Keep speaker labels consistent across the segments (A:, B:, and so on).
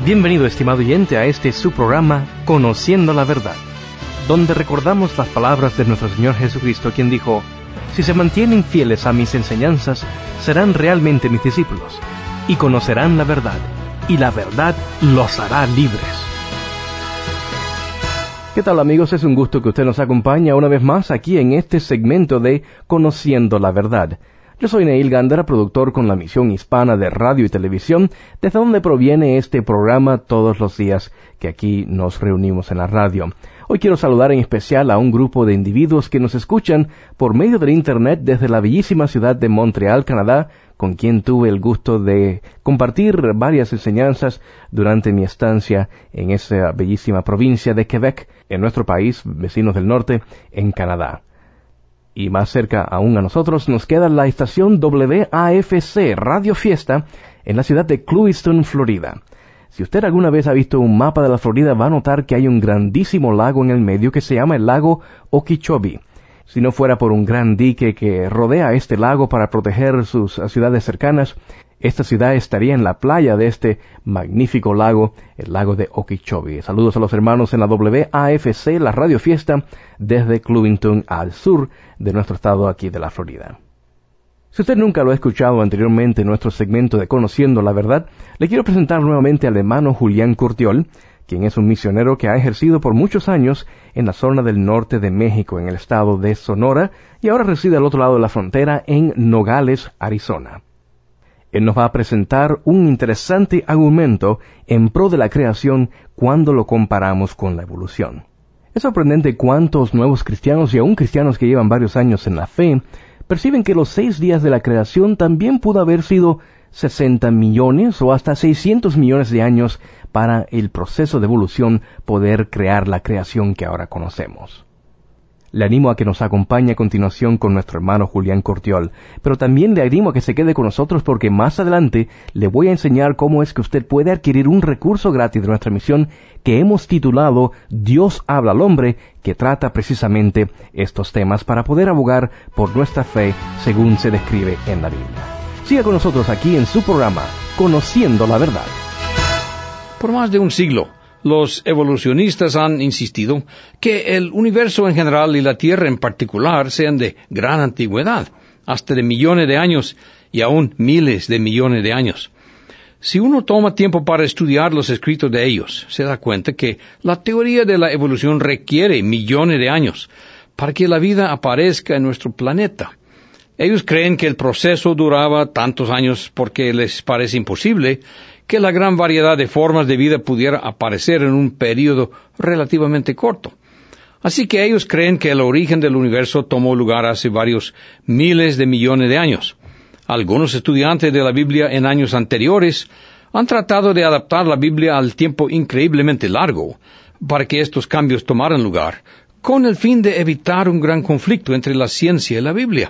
A: Bienvenido, estimado oyente, a este su programa, Conociendo la Verdad, donde recordamos las palabras de nuestro Señor Jesucristo, quien dijo: si se mantienen fieles a mis enseñanzas, serán realmente mis discípulos, y conocerán la verdad, y la verdad los hará libres. ¿Qué tal, amigos? Es un gusto que usted nos acompañe una vez más aquí en este segmento de Conociendo la Verdad. Yo soy Neil Gándara, productor con la misión hispana de radio y televisión, desde donde proviene este programa todos los días que aquí nos reunimos en la radio. Hoy quiero saludar en especial a un grupo de individuos que nos escuchan por medio del Internet desde la bellísima ciudad de Montreal, Canadá, con quien tuve el gusto de compartir varias enseñanzas durante mi estancia en esa bellísima provincia de Quebec, en nuestro país, vecinos del norte, en Canadá. Y más cerca aún a nosotros nos queda la estación WAFC Radio Fiesta en la ciudad de Clewiston, Florida. Si usted alguna vez ha visto un mapa de la Florida, va a notar que hay un grandísimo lago en el medio que se llama el lago Okeechobee. Si no fuera por un gran dique que rodea este lago para proteger sus ciudades cercanas, esta ciudad estaría en la playa de este magnífico lago, el lago de Okeechobee. Saludos a los hermanos en la WAFC, la Radio Fiesta, desde Clewiston al sur de nuestro estado aquí de la Florida. Si usted nunca lo ha escuchado anteriormente en nuestro segmento de Conociendo la Verdad, le quiero presentar nuevamente al hermano Julián Curtiol, quien es un misionero que ha ejercido por muchos años en la zona del norte de México, en el estado de Sonora, y ahora reside al otro lado de la frontera en Nogales, Arizona. Él nos va a presentar un interesante argumento en pro de la creación cuando lo comparamos con la evolución. Es sorprendente cuántos nuevos cristianos y aún cristianos que llevan varios años en la fe perciben que los 6 días de la creación también pudo haber sido 60 millones o hasta 600 millones de años para el proceso de evolución poder crear la creación que ahora conocemos. Le animo a que nos acompañe a continuación con nuestro hermano Julián Curtiol, pero también le animo a que se quede con nosotros porque más adelante le voy a enseñar cómo es que usted puede adquirir un recurso gratis de nuestra misión que hemos titulado Dios habla al hombre, que trata precisamente estos temas para poder abogar por nuestra fe según se describe en la Biblia. Siga con nosotros aquí en su programa, Conociendo la Verdad.
B: Por más de un siglo, los evolucionistas han insistido que el universo en general y la Tierra en particular sean de gran antigüedad, hasta de millones de años y aún miles de millones de años. Si uno toma tiempo para estudiar los escritos de ellos, se da cuenta que la teoría de la evolución requiere millones de años para que la vida aparezca en nuestro planeta. Ellos creen que el proceso duraba tantos años porque les parece imposible que la gran variedad de formas de vida pudiera aparecer en un período relativamente corto. Así que ellos creen que el origen del universo tomó lugar hace varios miles de millones de años. Algunos estudiantes de la Biblia en años anteriores han tratado de adaptar la Biblia al tiempo increíblemente largo para que estos cambios tomaran lugar, con el fin de evitar un gran conflicto entre la ciencia y la Biblia.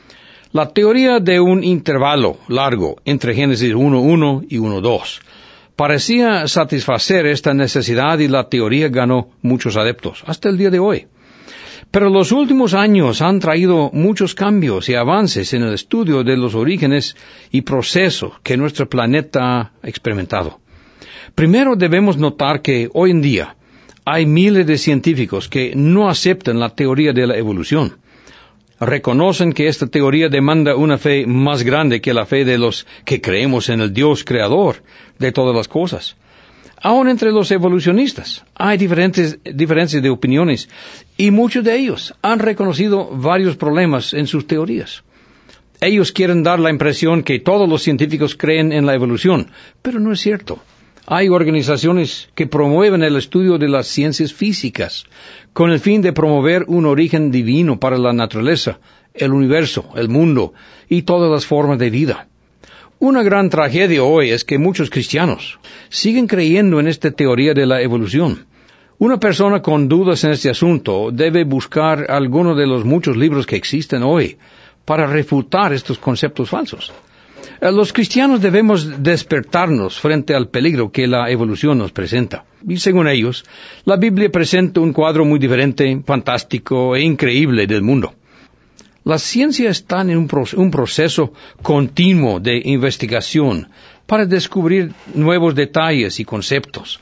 B: La teoría de un intervalo largo entre Génesis 1.1 y 1.2 parecía satisfacer esta necesidad y la teoría ganó muchos adeptos hasta el día de hoy. Pero los últimos años han traído muchos cambios y avances en el estudio de los orígenes y procesos que nuestro planeta ha experimentado. Primero debemos notar que hoy en día hay miles de científicos que no aceptan la teoría de la evolución. Reconocen que esta teoría demanda una fe más grande que la fe de los que creemos en el Dios creador de todas las cosas. Aún entre los evolucionistas hay diferencias de opiniones y muchos de ellos han reconocido varios problemas en sus teorías. Ellos quieren dar la impresión que todos los científicos creen en la evolución, pero no es cierto. Hay organizaciones que promueven el estudio de las ciencias físicas con el fin de promover un origen divino para la naturaleza, el universo, el mundo y todas las formas de vida. Una gran tragedia hoy es que muchos cristianos siguen creyendo en esta teoría de la evolución. Una persona con dudas en este asunto debe buscar alguno de los muchos libros que existen hoy para refutar estos conceptos falsos. Los cristianos debemos despertarnos frente al peligro que la evolución nos presenta. Y según ellos, la Biblia presenta un cuadro muy diferente, fantástico e increíble del mundo. La ciencia está en un proceso continuo de investigación para descubrir nuevos detalles y conceptos.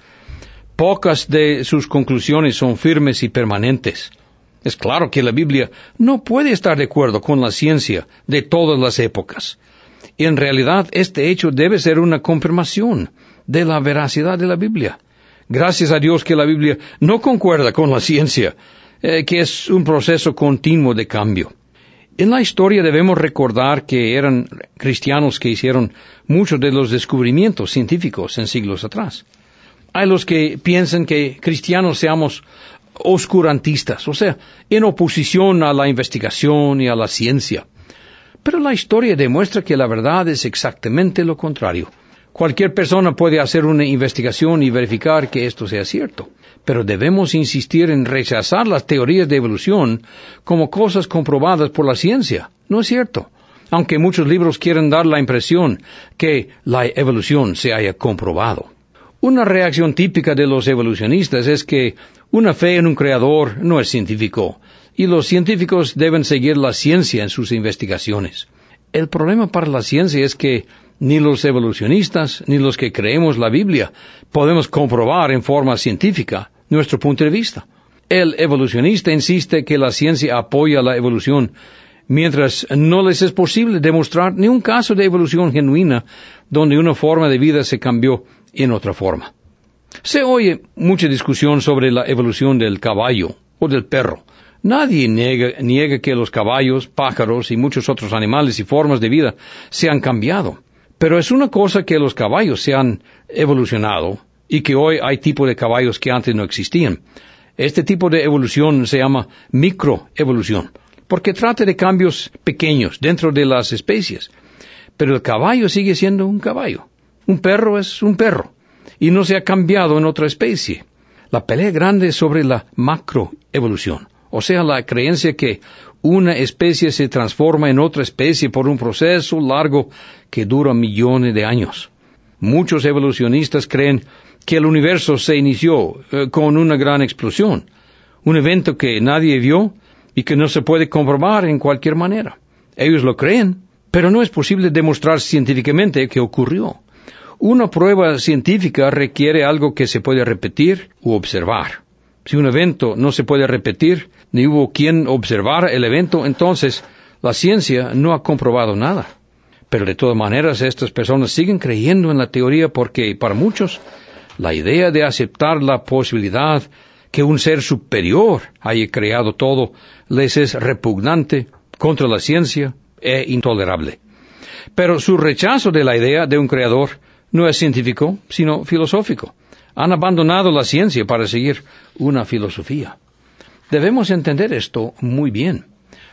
B: Pocas de sus conclusiones son firmes y permanentes. Es claro que la Biblia no puede estar de acuerdo con la ciencia de todas las épocas. En realidad, este hecho debe ser una confirmación de la veracidad de la Biblia. Gracias a Dios que la Biblia no concuerda con la ciencia, que es un proceso continuo de cambio. En la historia debemos recordar que eran cristianos que hicieron muchos de los descubrimientos científicos en siglos atrás. Hay los que piensan que cristianos seamos oscurantistas, o sea, en oposición a la investigación y a la ciencia. Pero la historia demuestra que la verdad es exactamente lo contrario. Cualquier persona puede hacer una investigación y verificar que esto sea cierto, pero debemos insistir en rechazar las teorías de evolución como cosas comprobadas por la ciencia. No es cierto, aunque muchos libros quieren dar la impresión que la evolución se haya comprobado. Una reacción típica de los evolucionistas es que una fe en un creador no es científico, y los científicos deben seguir la ciencia en sus investigaciones. El problema para la ciencia es que ni los evolucionistas ni los que creemos la Biblia podemos comprobar en forma científica nuestro punto de vista. El evolucionista insiste que la ciencia apoya la evolución, mientras no les es posible demostrar ni un caso de evolución genuina donde una forma de vida se cambió en otra forma. Se oye mucha discusión sobre la evolución del caballo o del perro. Nadie niega que los caballos, pájaros y muchos otros animales y formas de vida se han cambiado. Pero es una cosa que los caballos se han evolucionado y que hoy hay tipos de caballos que antes no existían. Este tipo de evolución se llama microevolución, porque trata de cambios pequeños dentro de las especies. Pero el caballo sigue siendo un caballo. Un perro es un perro y no se ha cambiado en otra especie. La pelea grande es sobre la macroevolución, o sea, la creencia que una especie se transforma en otra especie por un proceso largo que dura millones de años. Muchos evolucionistas creen que el universo se inició con una gran explosión, un evento que nadie vio y que no se puede comprobar en cualquier manera. Ellos lo creen, pero no es posible demostrar científicamente que ocurrió. Una prueba científica requiere algo que se puede repetir u observar. Si un evento no se puede repetir, ni hubo quien observara el evento, entonces la ciencia no ha comprobado nada. Pero de todas maneras, estas personas siguen creyendo en la teoría porque, para muchos, la idea de aceptar la posibilidad que un ser superior haya creado todo les es repugnante contra la ciencia e intolerable. Pero su rechazo de la idea de un creador no es científico, sino filosófico. Han abandonado la ciencia para seguir una filosofía. Debemos entender esto muy bien.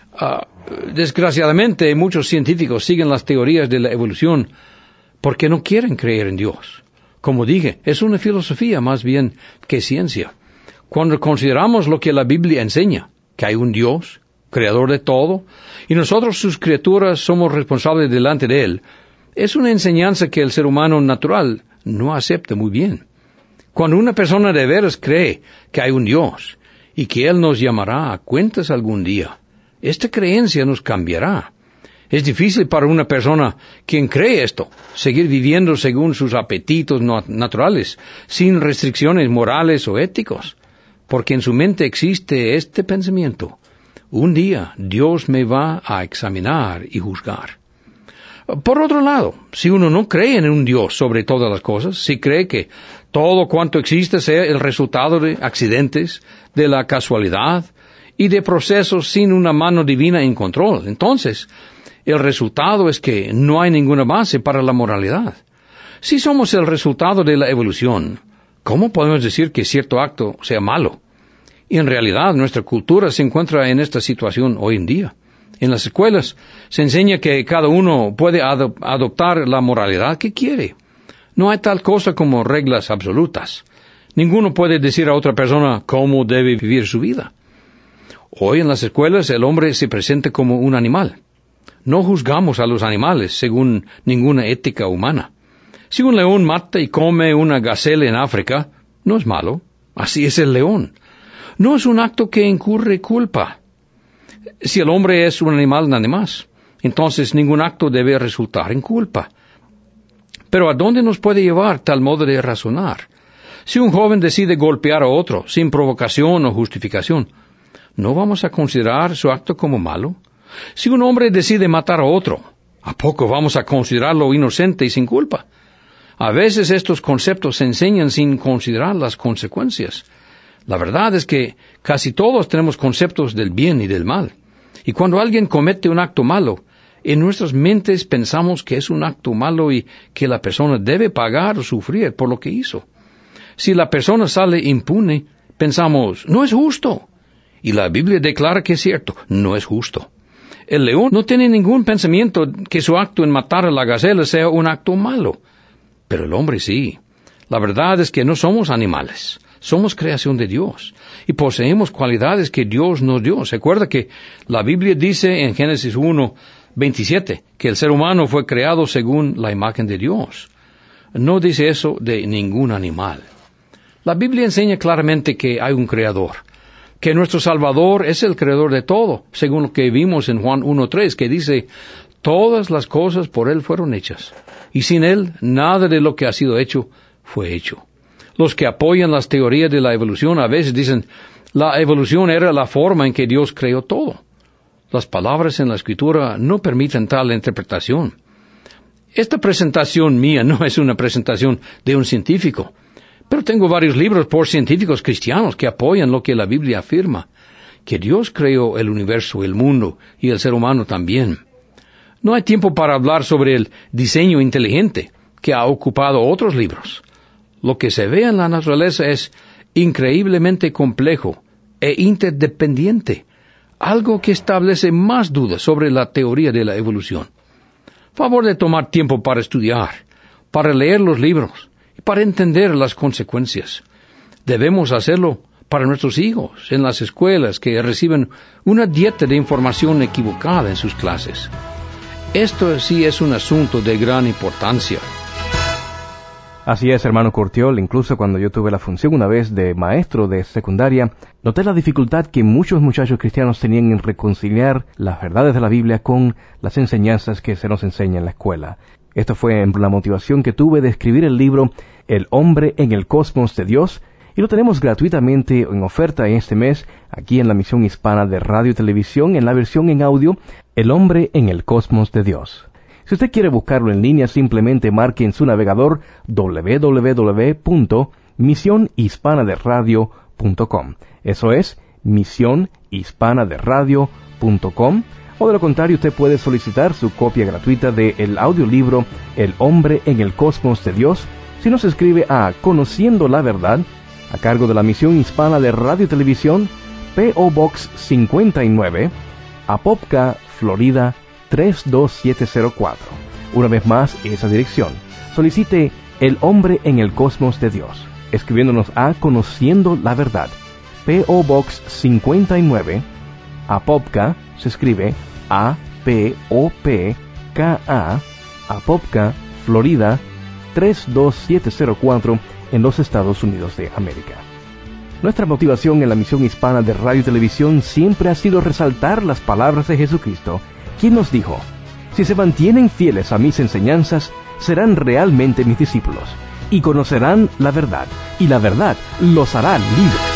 B: Desgraciadamente, muchos científicos siguen las teorías de la evolución porque no quieren creer en Dios. Como dije, es una filosofía más bien que ciencia. Cuando consideramos lo que la Biblia enseña, que hay un Dios, creador de todo, y nosotros sus criaturas somos responsables delante de Él, es una enseñanza que el ser humano natural no acepta muy bien. Cuando una persona de veras cree que hay un Dios y que Él nos llamará a cuentas algún día, esta creencia nos cambiará. Es difícil para una persona quien cree esto, seguir viviendo según sus apetitos naturales, sin restricciones morales o éticos, porque en su mente existe este pensamiento: un día Dios me va a examinar y juzgar. Por otro lado, si uno no cree en un Dios sobre todas las cosas, si cree que todo cuanto existe sea el resultado de accidentes, de la casualidad y de procesos sin una mano divina en control, entonces el resultado es que no hay ninguna base para la moralidad. Si somos el resultado de la evolución, ¿cómo podemos decir que cierto acto sea malo? Y en realidad nuestra cultura se encuentra en esta situación hoy en día. En las escuelas se enseña que cada uno puede adoptar la moralidad que quiere. No hay tal cosa como reglas absolutas. Ninguno puede decir a otra persona cómo debe vivir su vida. Hoy en las escuelas el hombre se presenta como un animal. No juzgamos a los animales según ninguna ética humana. Si un león mata y come una gacela en África, no es malo. Así es el león. No es un acto que incurre culpa. Si el hombre es un animal nada más, entonces ningún acto debe resultar en culpa. Pero ¿a dónde nos puede llevar tal modo de razonar? Si un joven decide golpear a otro sin provocación o justificación, ¿no vamos a considerar su acto como malo? Si un hombre decide matar a otro, ¿a poco vamos a considerarlo inocente y sin culpa? A veces estos conceptos se enseñan sin considerar las consecuencias. La verdad es que casi todos tenemos conceptos del bien y del mal. Y cuando alguien comete un acto malo, en nuestras mentes pensamos que es un acto malo y que la persona debe pagar o sufrir por lo que hizo. Si la persona sale impune, pensamos, no es justo. Y la Biblia declara que es cierto, no es justo. El león no tiene ningún pensamiento que su acto en matar a la gacela sea un acto malo. Pero el hombre sí. La verdad es que no somos animales. Somos creación de Dios. Y poseemos cualidades que Dios nos dio. ¿Se acuerda que la Biblia dice en Génesis 1:27 que el ser humano fue creado según la imagen de Dios? No dice eso de ningún animal. La Biblia enseña claramente que hay un creador, que nuestro Salvador es el creador de todo, según lo que vimos en Juan 1:3, que dice, todas las cosas por Él fueron hechas, y sin Él nada de lo que ha sido hecho fue hecho. Los que apoyan las teorías de la evolución a veces dicen, la evolución era la forma en que Dios creó todo. Las palabras en la Escritura no permiten tal interpretación. Esta presentación mía no es una presentación de un científico, pero tengo varios libros por científicos cristianos que apoyan lo que la Biblia afirma, que Dios creó el universo, el mundo y el ser humano también. No hay tiempo para hablar sobre el diseño inteligente, que ha ocupado otros libros. Lo que se ve en la naturaleza es increíblemente complejo e interdependiente, algo que establece más dudas sobre la teoría de la evolución. Favor de tomar tiempo para estudiar, para leer los libros y para entender las consecuencias. Debemos hacerlo para nuestros hijos en las escuelas que reciben una dieta de información equivocada en sus clases. Esto sí es un asunto de gran importancia.
A: Así es, hermano Curtiol. Incluso cuando yo tuve la función una vez de maestro de secundaria, noté la dificultad que muchos muchachos cristianos tenían en reconciliar las verdades de la Biblia con las enseñanzas que se nos enseña en la escuela. Esto fue la motivación que tuve de escribir el libro El hombre en el cosmos de Dios, y lo tenemos gratuitamente en oferta en este mes, aquí en la Misión Hispana de Radio y Televisión, en la versión en audio, El hombre en el cosmos de Dios. Si usted quiere buscarlo en línea, simplemente marque en su navegador www.misionhispanaderadio.com. Eso es, misionhispanaderadio.com. O de lo contrario, usted puede solicitar su copia gratuita del audiolibro El hombre en el cosmos de Dios, si nos escribe a Conociendo la Verdad, a cargo de la Misión Hispana de Radio y Televisión, P.O. Box 59, Apopka, Florida 32704. Una vez más, esa dirección. Solicite El hombre en el cosmos de Dios, escribiéndonos a Conociendo la Verdad, P.O. Box 59, Apopka, se escribe A-P-O-P-K-A, Apopka, Florida 32704, en los Estados Unidos de América. Nuestra motivación en la Misión Hispana de Radio y Televisión siempre ha sido resaltar las palabras de Jesucristo, quien nos dijo, si se mantienen fieles a mis enseñanzas, serán realmente mis discípulos, y conocerán la verdad, y la verdad los hará libres.